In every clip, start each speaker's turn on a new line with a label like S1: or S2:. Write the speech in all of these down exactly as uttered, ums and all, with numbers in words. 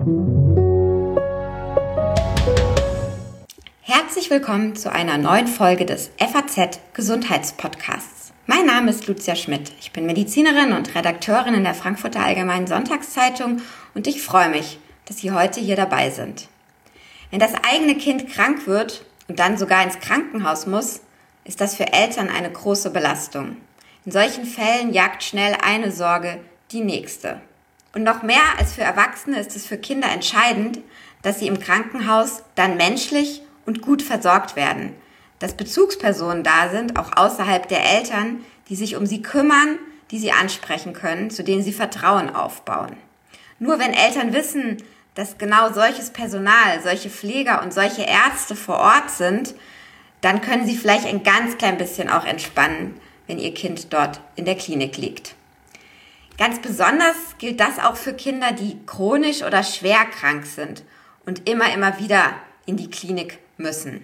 S1: Herzlich willkommen zu einer neuen Folge des F A Z Gesundheitspodcasts. Mein Name ist Lucia Schmidt. Ich bin Medizinerin und Redakteurin in der Frankfurter Allgemeinen Sonntagszeitung und ich freue mich, dass Sie heute hier dabei sind. Wenn das eigene Kind krank wird und dann sogar ins Krankenhaus muss, ist das für Eltern eine große Belastung. In solchen Fällen jagt schnell eine Sorge die nächste. Und noch mehr als für Erwachsene ist es für Kinder entscheidend, dass sie im Krankenhaus dann menschlich und gut versorgt werden, dass Bezugspersonen da sind, auch außerhalb der Eltern, die sich um sie kümmern, die sie ansprechen können, zu denen sie Vertrauen aufbauen. Nur wenn Eltern wissen, dass genau solches Personal, solche Pfleger und solche Ärzte vor Ort sind, dann können sie vielleicht ein ganz klein bisschen auch entspannen, wenn ihr Kind dort in der Klinik liegt. Ganz besonders gilt das auch für Kinder, die chronisch oder schwer krank sind und immer, immer wieder in die Klinik müssen.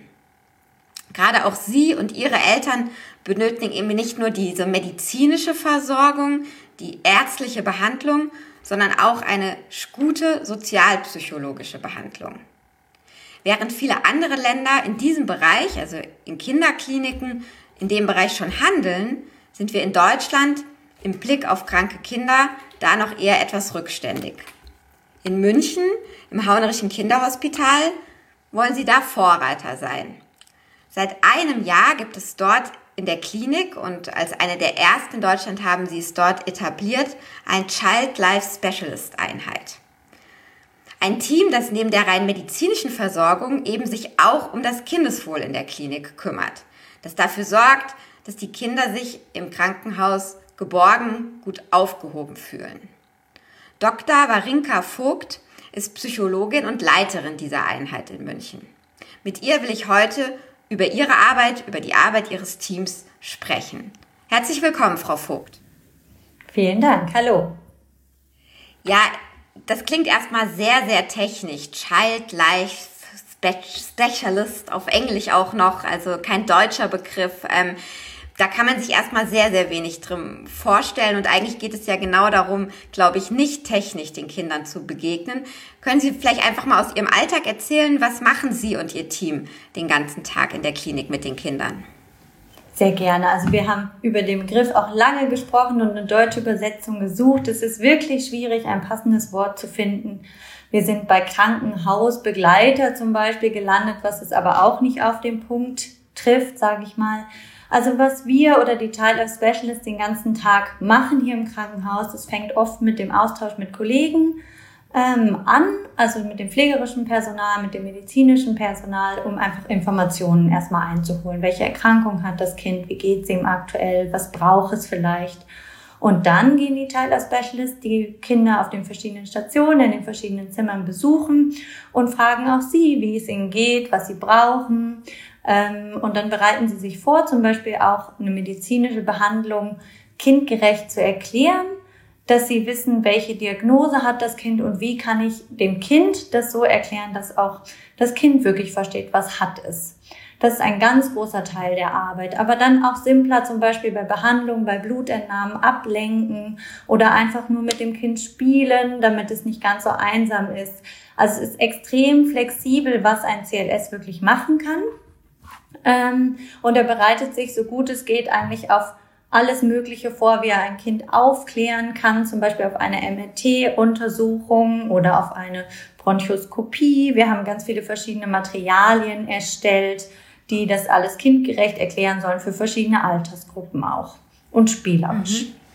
S1: Gerade auch Sie und Ihre Eltern benötigen eben nicht nur diese medizinische Versorgung, die ärztliche Behandlung, sondern auch eine gute sozialpsychologische Behandlung. Während viele andere Länder in diesem Bereich, also in Kinderkliniken, in dem Bereich schon handeln, sind wir in Deutschland im Blick auf kranke Kinder da noch eher etwas rückständig. In München, im Haunerischen Kinderhospital, wollen sie da Vorreiter sein. Seit einem Jahr gibt es dort in der Klinik und als eine der ersten in Deutschland haben sie es dort etabliert, ein Child Life Specialist Einheit. Ein Team, das neben der rein medizinischen Versorgung eben sich auch um das Kindeswohl in der Klinik kümmert, das dafür sorgt, dass die Kinder sich im Krankenhaus geborgen, gut aufgehoben fühlen. Doktor Warinka Vogt ist Psychologin und Leiterin dieser Einheit in München. Mit ihr will ich heute über ihre Arbeit, über die Arbeit ihres Teams sprechen. Herzlich willkommen, Frau Vogt.
S2: Vielen Dank. Hallo.
S1: Ja, das klingt erstmal sehr, sehr technisch. Child Life Specialist, auf Englisch auch noch, also kein deutscher Begriff. Ähm, Da kann man sich erstmal sehr, sehr wenig drin vorstellen und eigentlich geht es ja genau darum, glaube ich, nicht technisch den Kindern zu begegnen. Können Sie vielleicht einfach mal aus Ihrem Alltag erzählen, was machen Sie und Ihr Team den ganzen Tag in der Klinik mit den Kindern?
S2: Sehr gerne. Also wir haben über den Begriff auch lange gesprochen und eine deutsche Übersetzung gesucht. Es ist wirklich schwierig, ein passendes Wort zu finden. Wir sind bei Krankenhausbegleiter zum Beispiel gelandet, was es aber auch nicht auf den Punkt trifft, sage ich mal. Also was wir oder die Child Life Specialists den ganzen Tag machen hier im Krankenhaus, das fängt oft mit dem Austausch mit Kollegen ähm, an, also mit dem pflegerischen Personal, mit dem medizinischen Personal, um einfach Informationen erstmal einzuholen. Welche Erkrankung hat das Kind, wie geht es ihm aktuell, was braucht es vielleicht? Und dann gehen die Child Life Specialists die Kinder auf den verschiedenen Stationen, in den verschiedenen Zimmern besuchen und fragen auch sie, wie es ihnen geht, was sie brauchen. Und dann bereiten sie sich vor, zum Beispiel auch eine medizinische Behandlung kindgerecht zu erklären, dass sie wissen, welche Diagnose hat das Kind und wie kann ich dem Kind das so erklären, dass auch das Kind wirklich versteht, was hat es. Das ist ein ganz großer Teil der Arbeit. Aber dann auch simpler, zum Beispiel bei Behandlung, bei Blutentnahmen, ablenken oder einfach nur mit dem Kind spielen, damit es nicht ganz so einsam ist. Also es ist extrem flexibel, was ein C L S wirklich machen kann. Ähm, und er bereitet sich so gut es geht eigentlich auf alles Mögliche vor, wie er ein Kind aufklären kann, zum Beispiel auf eine M R T-Untersuchung oder auf eine Bronchoskopie. Wir haben ganz viele verschiedene Materialien erstellt, die das alles kindgerecht erklären sollen, für verschiedene Altersgruppen auch und spielerisch.
S1: Mhm.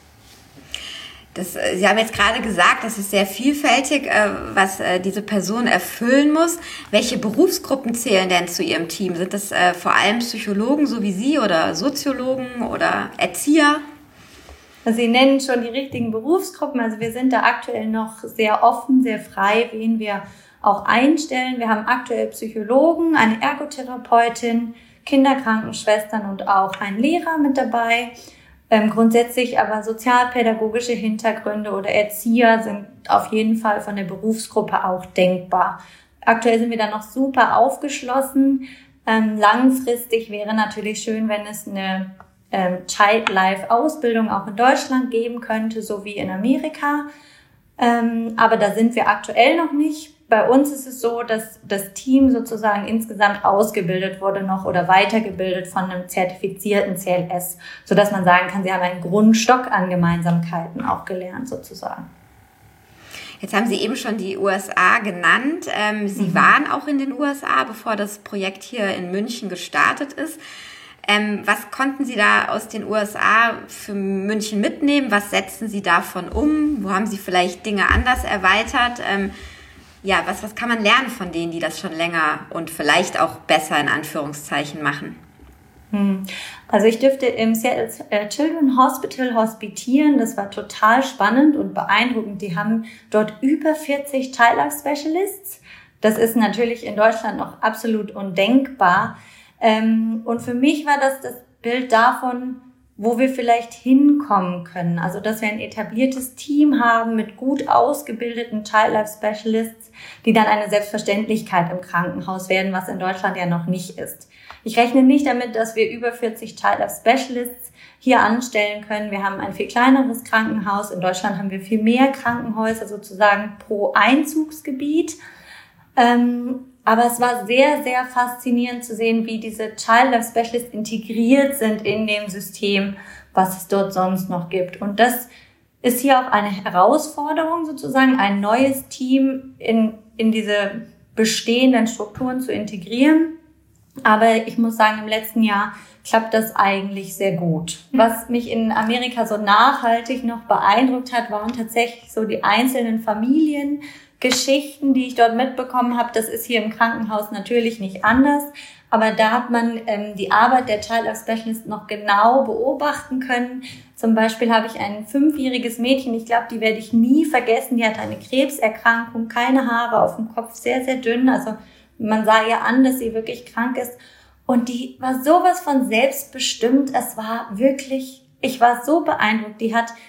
S1: Das, Sie haben jetzt gerade gesagt, das ist sehr vielfältig, was diese Person erfüllen muss. Welche Berufsgruppen zählen denn zu Ihrem Team? Sind das vor allem Psychologen, so wie Sie, oder Soziologen oder Erzieher?
S2: Also Sie nennen schon die richtigen Berufsgruppen. Also wir sind da aktuell noch sehr offen, sehr frei, wen wir auch einstellen. Wir haben aktuell Psychologen, eine Ergotherapeutin, Kinderkrankenschwestern und auch einen Lehrer mit dabei. Ähm, grundsätzlich aber sozialpädagogische Hintergründe oder Erzieher sind auf jeden Fall von der Berufsgruppe auch denkbar. Aktuell sind wir da noch super aufgeschlossen. Ähm, langfristig wäre natürlich schön, wenn es eine ähm, Child Life Ausbildung auch in Deutschland geben könnte, so wie in Amerika. Ähm, aber da sind wir aktuell noch nicht. Bei uns ist es so, dass das Team sozusagen insgesamt ausgebildet wurde noch oder weitergebildet von einem zertifizierten C L S, sodass man sagen kann, sie haben einen Grundstock an Gemeinsamkeiten auch gelernt sozusagen.
S1: Jetzt haben Sie eben schon die U S A genannt. Ähm, Sie mhm. waren auch in den U S A, bevor das Projekt hier in München gestartet ist. Ähm, was konnten Sie da aus den U S A für München mitnehmen? Was setzen Sie davon um? Wo haben Sie vielleicht Dinge anders erweitert? Ähm, ja, was, was kann man lernen von denen, die das schon länger und vielleicht auch besser in Anführungszeichen machen?
S2: Also ich durfte im Seattle Children's Hospital hospitieren. Das war total spannend und beeindruckend. Die haben dort über vierzig Child Life Specialists. Das ist natürlich in Deutschland noch absolut undenkbar. Und für mich war das das Bild davon, wo wir vielleicht hinkommen können. Also, dass wir ein etabliertes Team haben mit gut ausgebildeten Child Life Specialists, die dann eine Selbstverständlichkeit im Krankenhaus werden, was in Deutschland ja noch nicht ist. Ich rechne nicht damit, dass wir über vierzig Child Life Specialists hier anstellen können. Wir haben ein viel kleineres Krankenhaus. In Deutschland haben wir viel mehr Krankenhäuser sozusagen pro Einzugsgebiet. Ähm, Aber es war sehr, sehr faszinierend zu sehen, wie diese Child Life Specialists integriert sind in dem System, was es dort sonst noch gibt. Und das ist hier auch eine Herausforderung, sozusagen ein neues Team in, in diese bestehenden Strukturen zu integrieren. Aber ich muss sagen, im letzten Jahr klappt das eigentlich sehr gut. Was mich in Amerika so nachhaltig noch beeindruckt hat, waren tatsächlich so die einzelnen Familien, Geschichten, die ich dort mitbekommen habe. Das ist hier im Krankenhaus natürlich nicht anders, aber da hat man ähm, die Arbeit der Child Life Specialist noch genau beobachten können. Zum Beispiel habe ich ein fünfjähriges Mädchen, ich glaube, die werde ich nie vergessen, die hatte eine Krebserkrankung, keine Haare auf dem Kopf, sehr, sehr dünn, also man sah ihr an, dass sie wirklich krank ist und die war sowas von selbstbestimmt, es war wirklich, ich war so beeindruckt, die hat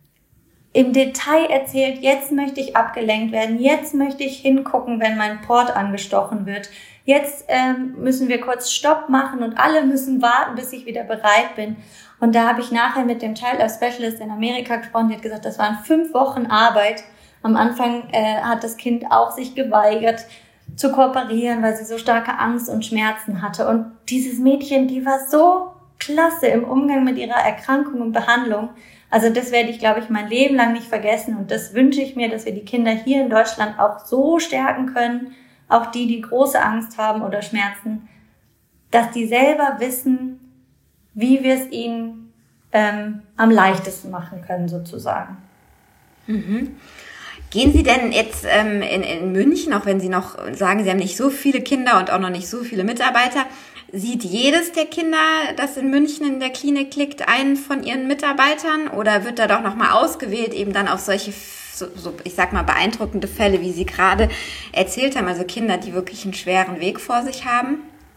S2: im Detail erzählt, jetzt möchte ich abgelenkt werden, jetzt möchte ich hingucken, wenn mein Port angestochen wird. Jetzt ähm, müssen wir kurz Stopp machen und alle müssen warten, bis ich wieder bereit bin. Und da habe ich nachher mit dem Child Life Specialist in Amerika gesprochen, die hat gesagt, das waren fünf Wochen Arbeit. Am Anfang äh, hat das Kind auch sich geweigert zu kooperieren, weil sie so starke Angst und Schmerzen hatte. Und dieses Mädchen, die war so klasse im Umgang mit ihrer Erkrankung und Behandlung. Also das werde ich, glaube ich, mein Leben lang nicht vergessen. Und das wünsche ich mir, dass wir die Kinder hier in Deutschland auch so stärken können, auch die, die große Angst haben oder Schmerzen, dass die selber wissen, wie wir es ihnen ähm, am leichtesten machen können, sozusagen.
S1: Mhm. Gehen Sie denn jetzt ähm, in, in München, auch wenn Sie noch sagen, Sie haben nicht so viele Kinder und auch noch nicht so viele Mitarbeiter, sieht jedes der Kinder, das in München in der Klinik liegt, einen von Ihren Mitarbeitern oder wird da doch nochmal ausgewählt, eben dann auf solche, so, so, ich sag mal, beeindruckende Fälle, wie Sie gerade erzählt haben, also Kinder, die wirklich einen schweren Weg vor sich haben?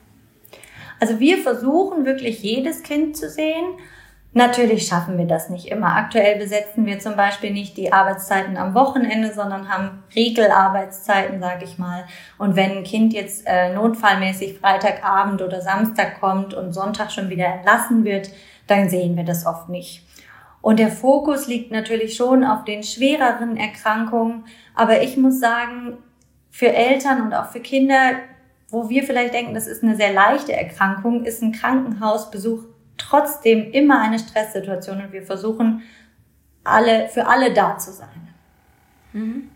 S2: Also wir versuchen wirklich jedes Kind zu sehen. Natürlich schaffen wir das nicht immer. Aktuell besetzen wir zum Beispiel nicht die Arbeitszeiten am Wochenende, sondern haben Regelarbeitszeiten, sage ich mal. Und wenn ein Kind jetzt äh, notfallmäßig Freitagabend oder Samstag kommt und Sonntag schon wieder entlassen wird, dann sehen wir das oft nicht. Und der Fokus liegt natürlich schon auf den schwereren Erkrankungen. Aber ich muss sagen, für Eltern und auch für Kinder, wo wir vielleicht denken, das ist eine sehr leichte Erkrankung, ist ein Krankenhausbesuch trotzdem immer eine Stresssituation und wir versuchen, alle für alle da zu sein.
S1: Mhm.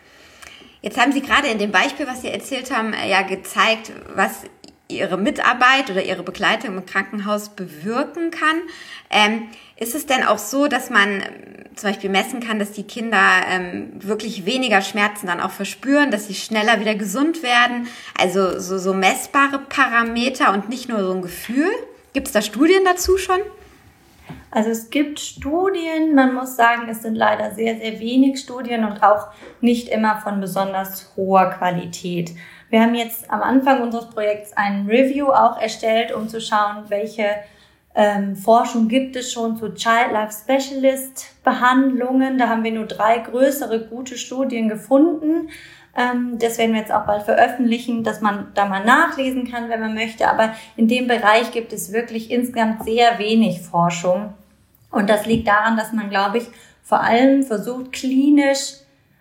S1: Jetzt haben Sie gerade in dem Beispiel, was Sie erzählt haben, ja gezeigt, was Ihre Mitarbeit oder Ihre Begleitung im Krankenhaus bewirken kann. Ähm, ist es denn auch so, dass man zum Beispiel messen kann, dass die Kinder ähm, wirklich weniger Schmerzen dann auch verspüren, dass sie schneller wieder gesund werden? Also so, so messbare Parameter und nicht nur so ein Gefühl? Gibt es da Studien dazu schon?
S2: Also es gibt Studien, man muss sagen, es sind leider sehr, sehr wenig Studien und auch nicht immer von besonders hoher Qualität. Wir haben jetzt am Anfang unseres Projekts ein Review auch erstellt, um zu schauen, welche ähm, Forschung gibt es schon zu Child Life Specialist Behandlungen. Da haben wir nur drei größere gute Studien gefunden. Das werden wir jetzt auch bald veröffentlichen, dass man da mal nachlesen kann, wenn man möchte. Aber in dem Bereich gibt es wirklich insgesamt sehr wenig Forschung. Und das liegt daran, dass man, glaube ich, vor allem versucht, klinisch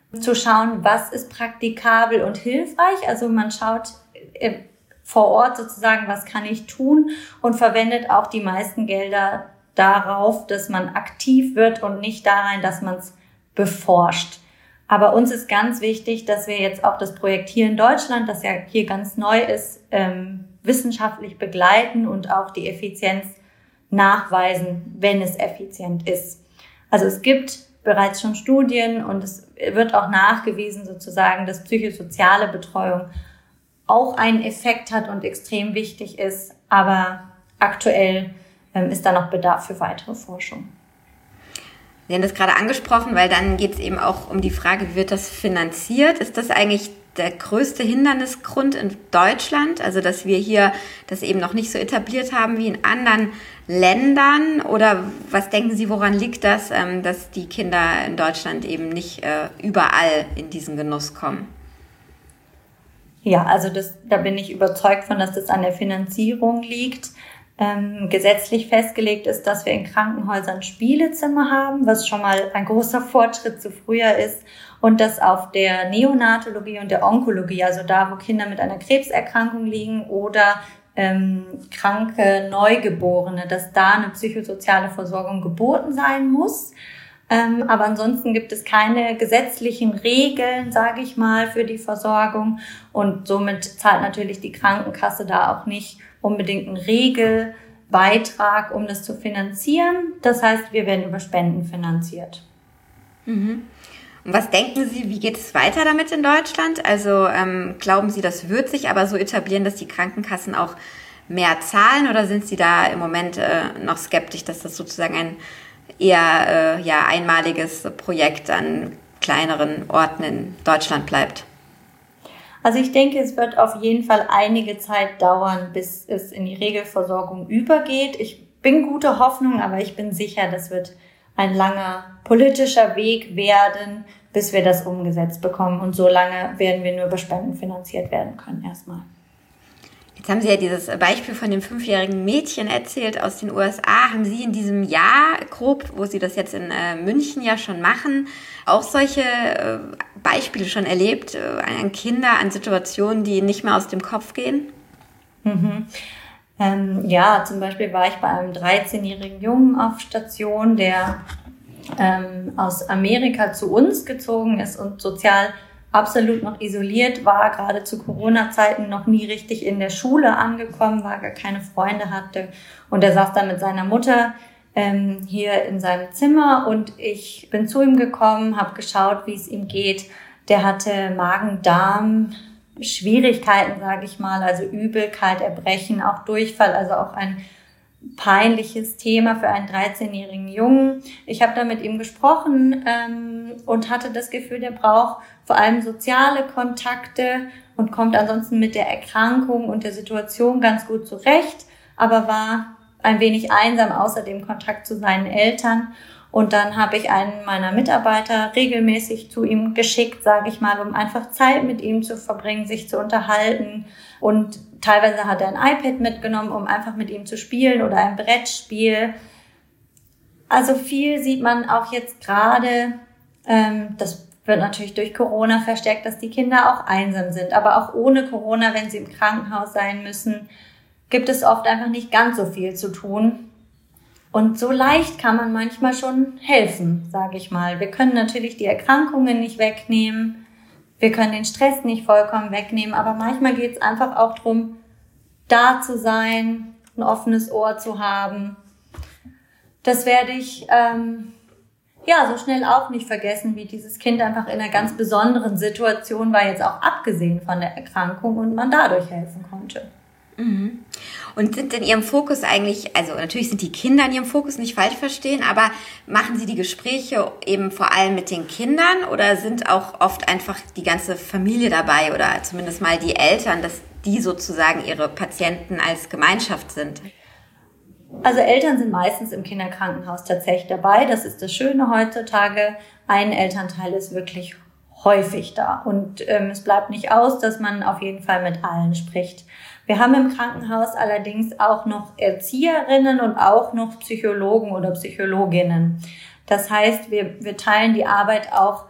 S2: zu schauen, was ist praktikabel und hilfreich. Also man schaut äh, vor Ort sozusagen, was kann ich tun, und verwendet auch die meisten Gelder darauf, dass man aktiv wird und nicht darein, dass man es beforscht. Aber uns ist ganz wichtig, dass wir jetzt auch das Projekt hier in Deutschland, das ja hier ganz neu ist, ähm, wissenschaftlich begleiten und auch die Effizienz nachweisen, wenn es effizient ist. Also es gibt bereits schon Studien und es wird auch nachgewiesen sozusagen, dass psychosoziale Betreuung auch einen Effekt hat und extrem wichtig ist. Aber aktuell ähm, ist da noch Bedarf für weitere Forschung.
S1: Sie haben das gerade angesprochen, weil dann geht es eben auch um die Frage, wie wird das finanziert? Ist das eigentlich der größte Hindernisgrund in Deutschland? Also, dass wir hier das eben noch nicht so etabliert haben wie in anderen Ländern? Oder was denken Sie, woran liegt das, dass die Kinder in Deutschland eben nicht überall in diesen Genuss kommen?
S2: Ja, also das, da bin ich überzeugt von, dass das an der Finanzierung liegt. Ähm, gesetzlich festgelegt ist, dass wir in Krankenhäusern Spielezimmer haben, was schon mal ein großer Fortschritt zu früher ist, und dass auf der Neonatologie und der Onkologie, also da, wo Kinder mit einer Krebserkrankung liegen oder ähm, kranke Neugeborene, dass da eine psychosoziale Versorgung geboten sein muss. Ähm, aber ansonsten gibt es keine gesetzlichen Regeln, sage ich mal, für die Versorgung, und somit zahlt natürlich die Krankenkasse da auch nicht unbedingt einen Regelbeitrag, um das zu finanzieren. Das heißt, wir werden über Spenden finanziert.
S1: Mhm. Und was denken Sie, wie geht es weiter damit in Deutschland? Also ähm, glauben Sie, das wird sich aber so etablieren, dass die Krankenkassen auch mehr zahlen, oder sind Sie da im Moment äh, noch skeptisch, dass das sozusagen ein eher äh, ja, einmaliges Projekt an kleineren Orten in Deutschland bleibt?
S2: Also ich denke, es wird auf jeden Fall einige Zeit dauern, bis es in die Regelversorgung übergeht. Ich bin guter Hoffnung, aber ich bin sicher, das wird ein langer politischer Weg werden, bis wir das umgesetzt bekommen. Und so lange werden wir nur über Spenden finanziert werden können erstmal.
S1: Jetzt haben Sie ja dieses Beispiel von dem fünfjährigen Mädchen erzählt aus den U S A. Haben Sie in diesem Jahr grob, wo Sie das jetzt in äh, München ja schon machen, auch solche äh, Beispiele schon erlebt äh, an Kinder, an Situationen, die nicht mehr aus dem Kopf gehen?
S2: Mhm. Ähm, ja, zum Beispiel war ich bei einem dreizehnjährigen Jungen auf Station, der ähm, aus Amerika zu uns gezogen ist und sozial absolut noch isoliert war, gerade zu Corona-Zeiten noch nie richtig in der Schule angekommen war, gar keine Freunde hatte. Und er saß dann mit seiner Mutter ähm, hier in seinem Zimmer, und ich bin zu ihm gekommen, habe geschaut, wie es ihm geht. Der hatte Magen-Darm-Schwierigkeiten, sage ich mal, also Übelkeit, Erbrechen, auch Durchfall, also auch ein peinliches Thema für einen dreizehnjährigen Jungen. Ich habe da mit ihm gesprochen ähm, und hatte das Gefühl, der braucht vor allem soziale Kontakte und kommt ansonsten mit der Erkrankung und der Situation ganz gut zurecht, aber war ein wenig einsam, außer dem Kontakt zu seinen Eltern. Und dann habe ich einen meiner Mitarbeiter regelmäßig zu ihm geschickt, sage ich mal, um einfach Zeit mit ihm zu verbringen, sich zu unterhalten. Und teilweise hat er ein iPad mitgenommen, um einfach mit ihm zu spielen, oder ein Brettspiel. Also viel sieht man auch jetzt gerade, ähm, das wird natürlich durch Corona verstärkt, dass die Kinder auch einsam sind. Aber auch ohne Corona, wenn sie im Krankenhaus sein müssen, gibt es oft einfach nicht ganz so viel zu tun. Und so leicht kann man manchmal schon helfen, sage ich mal. Wir können natürlich die Erkrankungen nicht wegnehmen, wir können den Stress nicht vollkommen wegnehmen, aber manchmal geht es einfach auch darum, da zu sein, ein offenes Ohr zu haben. Das werde ich ähm, ja so schnell auch nicht vergessen, wie dieses Kind einfach in einer ganz besonderen Situation war, jetzt auch abgesehen von der Erkrankung, und man dadurch helfen konnte.
S1: Mhm. Und sind in Ihrem Fokus eigentlich, also natürlich sind die Kinder in Ihrem Fokus, nicht falsch verstehen, aber machen Sie die Gespräche eben vor allem mit den Kindern, oder sind auch oft einfach die ganze Familie dabei oder zumindest mal die Eltern, dass die sozusagen Ihre Patienten als Gemeinschaft sind?
S2: Also Eltern sind meistens im Kinderkrankenhaus tatsächlich dabei. Das ist das Schöne heutzutage. Ein Elternteil ist wirklich häufig da. Und ähm, es bleibt nicht aus, dass man auf jeden Fall mit allen spricht. Wir haben im Krankenhaus allerdings auch noch Erzieherinnen und auch noch Psychologen oder Psychologinnen. Das heißt, wir, wir teilen die Arbeit auch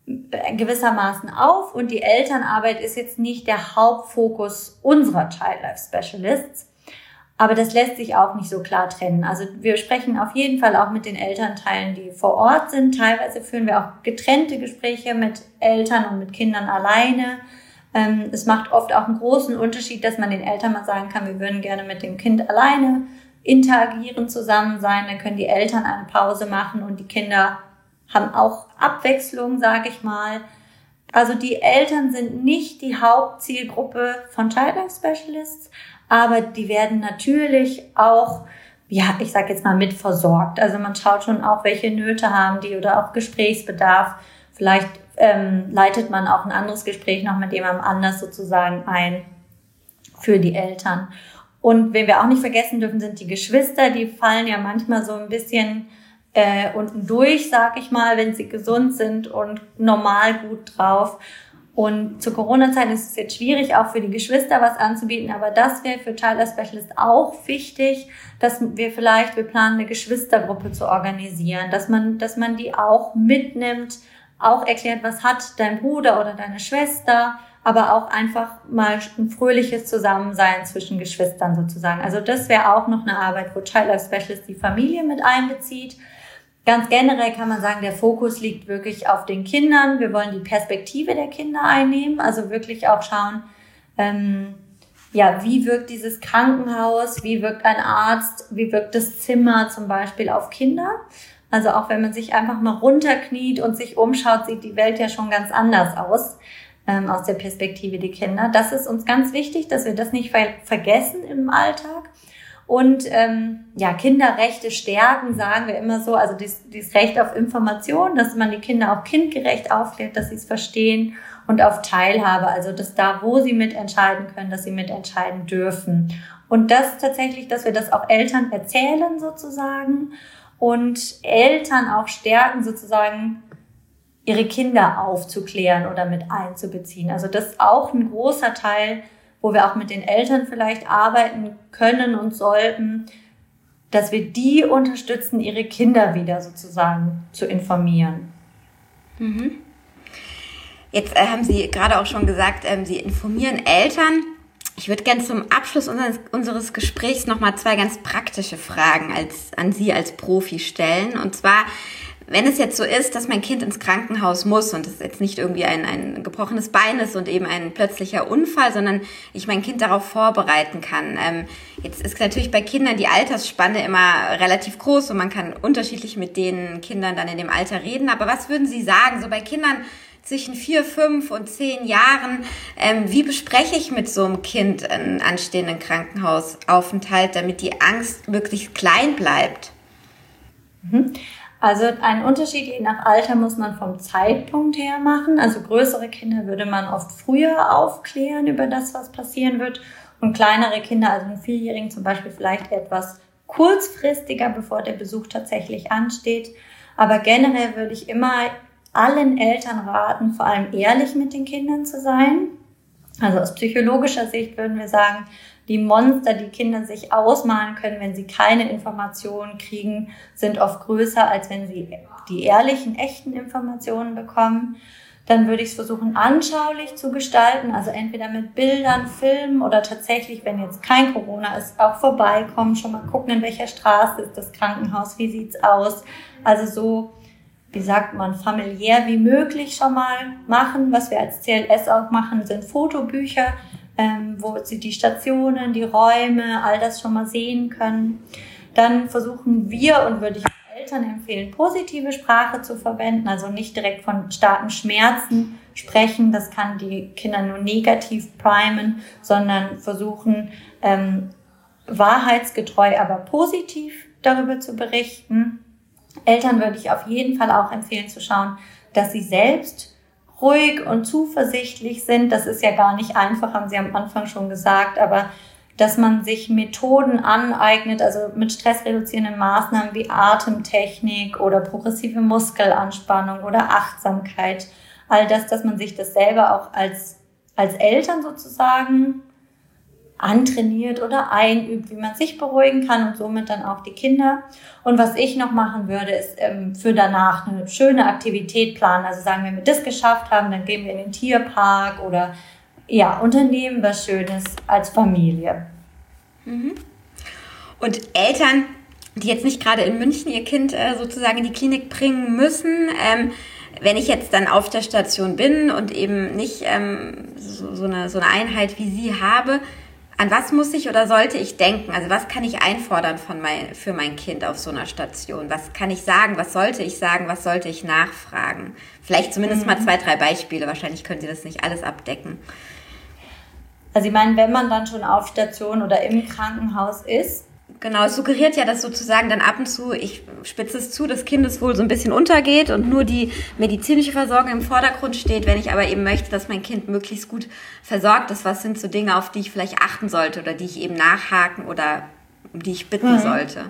S2: gewissermaßen auf und die Elternarbeit ist jetzt nicht der Hauptfokus unserer Child Life Specialists. Aber das lässt sich auch nicht so klar trennen. Also wir sprechen auf jeden Fall auch mit den Elternteilen, die vor Ort sind. Teilweise führen wir auch getrennte Gespräche mit Eltern und mit Kindern alleine. Ähm, es macht oft auch einen großen Unterschied, dass man den Eltern mal sagen kann, wir würden gerne mit dem Kind alleine interagieren, zusammen sein. Dann können die Eltern eine Pause machen und die Kinder haben auch Abwechslung, sage ich mal. Also die Eltern sind nicht die Hauptzielgruppe von Child Life Specialists, aber die werden natürlich auch, ja, ich sage jetzt mal mit versorgt. Also man schaut schon auch, welche Nöte haben die oder auch Gesprächsbedarf. Vielleicht ähm, leitet man auch ein anderes Gespräch noch mit jemandem anders sozusagen ein für die Eltern. Und wen wir auch nicht vergessen dürfen, sind die Geschwister. Die fallen ja manchmal so ein bisschen äh, unten durch, sag ich mal, wenn sie gesund sind und normal gut drauf. Und zur Corona-Zeit ist es jetzt schwierig, auch für die Geschwister was anzubieten, aber das wäre für Child Life Specialist auch wichtig, dass wir vielleicht, wir planen eine Geschwistergruppe zu organisieren, dass man, dass man die auch mitnimmt, auch erklärt, was hat dein Bruder oder deine Schwester, aber auch einfach mal ein fröhliches Zusammensein zwischen Geschwistern sozusagen. Also das wäre auch noch eine Arbeit, wo Child Life Specialist die Familie mit einbezieht. Ganz generell kann man sagen, der Fokus liegt wirklich auf den Kindern. Wir wollen die Perspektive der Kinder einnehmen, also wirklich auch schauen, ähm, ja, wie wirkt dieses Krankenhaus, wie wirkt ein Arzt, wie wirkt das Zimmer zum Beispiel auf Kinder. Also auch wenn man sich einfach mal runterkniet und sich umschaut, sieht die Welt ja schon ganz anders aus, ähm, aus der Perspektive der Kinder. Das ist uns ganz wichtig, dass wir das nicht ver- vergessen im Alltag. Und ähm, ja, Kinderrechte stärken, sagen wir immer so, also dieses, dieses Recht auf Information, dass man die Kinder auch kindgerecht aufklärt, dass sie es verstehen und auf Teilhabe, also dass da, wo sie mitentscheiden können, dass sie mitentscheiden dürfen. Und das tatsächlich, dass wir das auch Eltern erzählen sozusagen und Eltern auch stärken sozusagen, ihre Kinder aufzuklären oder mit einzubeziehen. Also das ist auch ein großer Teil, wo wir auch mit den Eltern vielleicht arbeiten können und sollten, dass wir die unterstützen, ihre Kinder wieder sozusagen zu informieren.
S1: Mhm. Jetzt äh, haben Sie gerade auch schon gesagt, ähm, Sie informieren Eltern. Ich würde gerne zum Abschluss unseres, unseres Gesprächs nochmal zwei ganz praktische Fragen als, an Sie als Profi stellen. Und zwar, wenn es jetzt so ist, dass mein Kind ins Krankenhaus muss und es jetzt nicht irgendwie ein, ein gebrochenes Bein ist und eben ein plötzlicher Unfall, sondern ich mein Kind darauf vorbereiten kann. Ähm, jetzt ist natürlich bei Kindern die Altersspanne immer relativ groß und man kann unterschiedlich mit den Kindern dann in dem Alter reden. Aber was würden Sie sagen, so bei Kindern zwischen vier, fünf und zehn Jahren, ähm, wie bespreche ich mit so einem Kind einen anstehenden Krankenhausaufenthalt, damit die Angst wirklich klein bleibt?
S2: Mhm. Also einen Unterschied je nach Alter muss man vom Zeitpunkt her machen. Also größere Kinder würde man oft früher aufklären über das, was passieren wird. Und kleinere Kinder, also einen Vierjährigen zum Beispiel, vielleicht etwas kurzfristiger, bevor der Besuch tatsächlich ansteht. Aber generell würde ich immer allen Eltern raten, vor allem ehrlich mit den Kindern zu sein. Also aus psychologischer Sicht würden wir sagen, die Monster, die Kinder sich ausmalen können, wenn sie keine Informationen kriegen, sind oft größer, als wenn sie die ehrlichen, echten Informationen bekommen. Dann würde ich es versuchen, anschaulich zu gestalten, also entweder mit Bildern, Filmen oder tatsächlich, wenn jetzt kein Corona ist, auch vorbeikommen, schon mal gucken, in welcher Straße ist das Krankenhaus, wie sieht's aus. Also so, wie sagt man, familiär wie möglich schon mal machen. Was wir als C L S auch machen, sind Fotobücher, Ähm, wo sie die Stationen, die Räume, all das schon mal sehen können. Dann versuchen wir und würde ich Eltern empfehlen, positive Sprache zu verwenden, also nicht direkt von starken Schmerzen sprechen, das kann die Kinder nur negativ primen, sondern versuchen, ähm, wahrheitsgetreu, aber positiv darüber zu berichten. Eltern würde ich auf jeden Fall auch empfehlen zu schauen, dass sie selbst ruhig und zuversichtlich sind. Das ist ja gar nicht einfach, haben Sie am Anfang schon gesagt, aber dass man sich Methoden aneignet, also mit stressreduzierenden Maßnahmen wie Atemtechnik oder progressive Muskelanspannung oder Achtsamkeit, all das, dass man sich das selber auch als, als Eltern sozusagen antrainiert oder einübt, wie man sich beruhigen kann und somit dann auch die Kinder. Und was ich noch machen würde, ist ähm, für danach eine schöne Aktivität planen. Also sagen, wenn wir das geschafft haben, dann gehen wir in den Tierpark oder ja, unternehmen was Schönes als Familie.
S1: Mhm. Und Eltern, die jetzt nicht gerade in München ihr Kind äh, sozusagen in die Klinik bringen müssen, ähm, wenn ich jetzt dann auf der Station bin und eben nicht ähm, so, so, eine, so eine Einheit wie Sie habe, an was muss ich oder sollte ich denken? Also was kann ich einfordern von mein, für mein Kind auf so einer Station? Was kann ich sagen? Was sollte ich sagen? Was sollte ich nachfragen? Vielleicht zumindest mhm. mal zwei, drei Beispiele. Wahrscheinlich können Sie das nicht alles abdecken.
S2: Also ich meine, wenn man dann schon auf Station oder im Krankenhaus ist.
S1: Genau, es suggeriert ja, dass sozusagen dann ab und zu, ich spitze es zu, das Kindeswohl so ein bisschen untergeht und nur die medizinische Versorgung im Vordergrund steht. Wenn ich aber eben möchte, dass mein Kind möglichst gut versorgt ist, was sind so Dinge, auf die ich vielleicht achten sollte oder die ich eben nachhaken oder um die ich bitten mhm. sollte?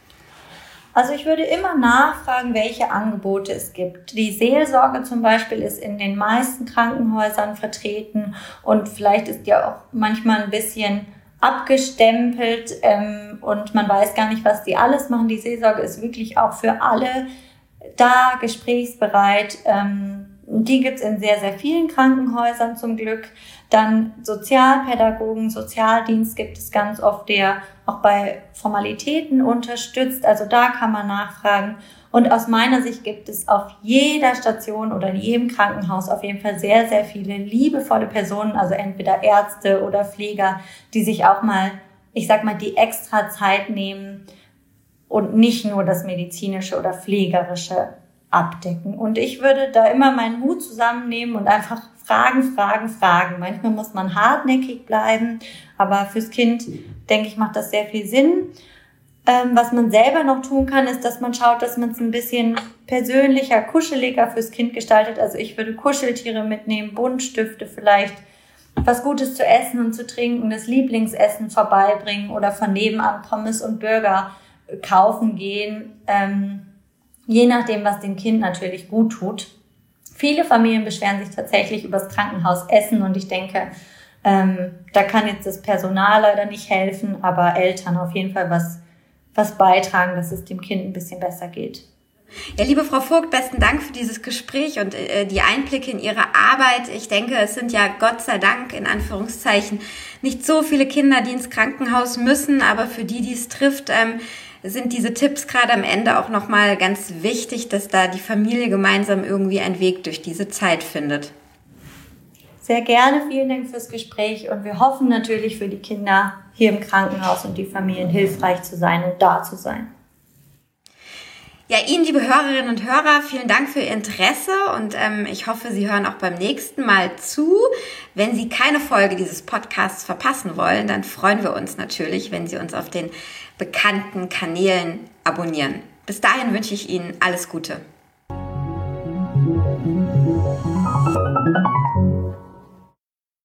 S2: Also ich würde immer nachfragen, welche Angebote es gibt. Die Seelsorge zum Beispiel ist in den meisten Krankenhäusern vertreten und vielleicht ist die auch manchmal ein bisschen abgestempelt ähm, und man weiß gar nicht, was die alles machen. Die Seelsorge ist wirklich auch für alle da, gesprächsbereit. Ähm, die gibt's in sehr, sehr vielen Krankenhäusern zum Glück. Dann Sozialpädagogen, Sozialdienst gibt es ganz oft, der auch bei Formalitäten unterstützt. Also da kann man nachfragen. Und aus meiner Sicht gibt es auf jeder Station oder in jedem Krankenhaus auf jeden Fall sehr, sehr viele liebevolle Personen, also entweder Ärzte oder Pfleger, die sich auch mal, ich sag mal, die extra Zeit nehmen und nicht nur das Medizinische oder Pflegerische abdecken. Und ich würde da immer meinen Hut zusammennehmen und einfach fragen, fragen, fragen. Manchmal muss man hartnäckig bleiben, aber fürs Kind, denke ich, macht das sehr viel Sinn. Ähm, was man selber noch tun kann, ist, dass man schaut, dass man es ein bisschen persönlicher, kuscheliger fürs Kind gestaltet. Also ich würde Kuscheltiere mitnehmen, Buntstifte vielleicht, was Gutes zu essen und zu trinken, das Lieblingsessen vorbeibringen oder von nebenan Pommes und Burger kaufen gehen, ähm, je nachdem, was dem Kind natürlich gut tut. Viele Familien beschweren sich tatsächlich über das Krankenhausessen und ich denke, ähm, da kann jetzt das Personal leider nicht helfen, aber Eltern auf jeden Fall was was beitragen, dass es dem Kind ein bisschen besser geht.
S1: Ja, liebe Frau Vogt, besten Dank für dieses Gespräch und äh, die Einblicke in Ihre Arbeit. Ich denke, es sind ja Gott sei Dank in Anführungszeichen nicht so viele Kinder, die ins Krankenhaus müssen, aber für die, die es trifft, ähm, sind diese Tipps gerade am Ende auch nochmal ganz wichtig, dass da die Familie gemeinsam irgendwie einen Weg durch diese Zeit findet.
S2: Sehr gerne, vielen Dank fürs Gespräch und wir hoffen natürlich für die Kinder hier im Krankenhaus und die Familien hilfreich zu sein und da zu sein.
S1: Ja, Ihnen, liebe Hörerinnen und Hörer, vielen Dank für Ihr Interesse und ähm, ich hoffe, Sie hören auch beim nächsten Mal zu. Wenn Sie keine Folge dieses Podcasts verpassen wollen, dann freuen wir uns natürlich, wenn Sie uns auf den bekannten Kanälen abonnieren. Bis dahin wünsche ich Ihnen alles Gute.